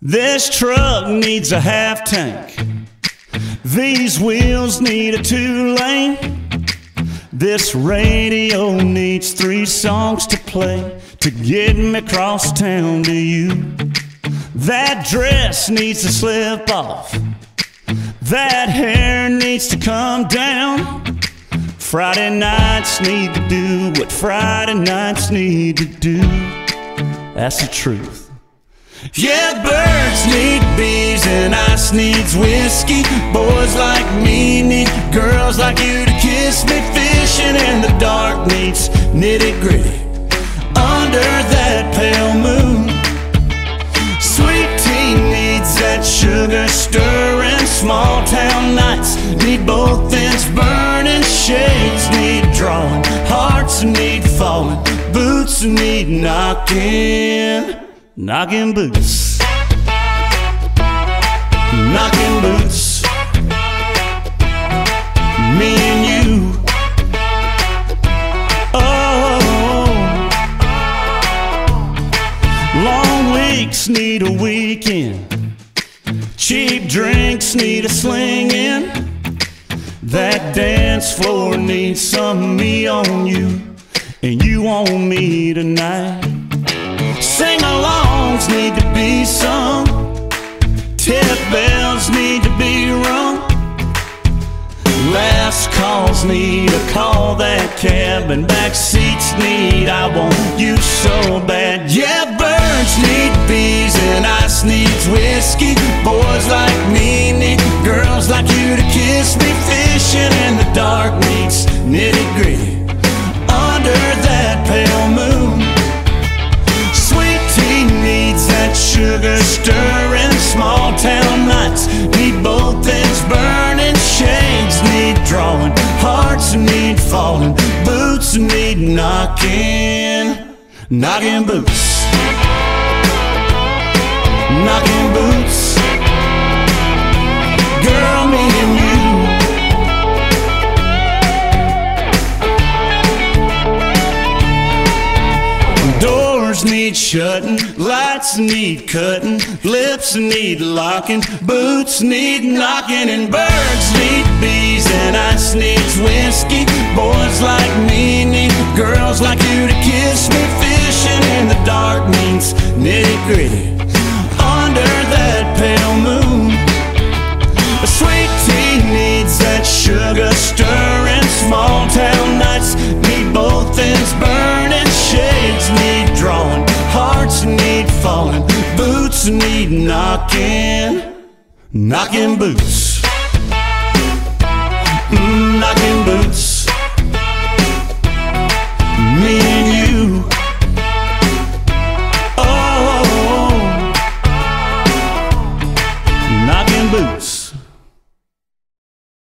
This truck needs a half tank. These wheels need a 2-lane. This radio needs 3 songs to play to get me across town to you. That dress needs to slip off. That hair needs to come down. Friday nights need to do what Friday nights need to do. That's the truth. Yeah, birds need bees and ice needs whiskey. Boys like me need girls like you to kiss me. Fishing in the dark needs nitty-gritty under that pale moon. Sweet tea needs that sugar stirring. Small town nights need both ends burning. Shades need drawing, hearts need falling, boots need knocking. Knocking boots, knocking boots, me and you. Oh, long weeks need a weekend. Cheap drinks need a slinging. That dance floor needs some me on you, and you on me tonight. Sing-alongs need to be sung. Tip bells need to be rung. Last calls need a call. That cab and back seats need I want you so bad. Yeah, birds need bees and ice needs whiskey. Boys like me need girls like you to kiss me. Fishing in the dark needs nitty-gritty under that pale moon. Sugar stirring, small town nights need both ends burning. Shades need drawing, hearts need falling, boots need knocking. Knocking boots, knocking boots, girl, me and you. Doors need shutting, lights need cutting, lips need locking, boots need knocking, and birds need bees and ice needs whiskey. Boys like me need girls like you to kiss me. Fishing in the dark means nitty-gritty under that pale moon. A sweet tea needs that sugar stirring. Small town nights need both ends burning. Shades need drawing, hearts need falling, boots need knocking. Knocking boots.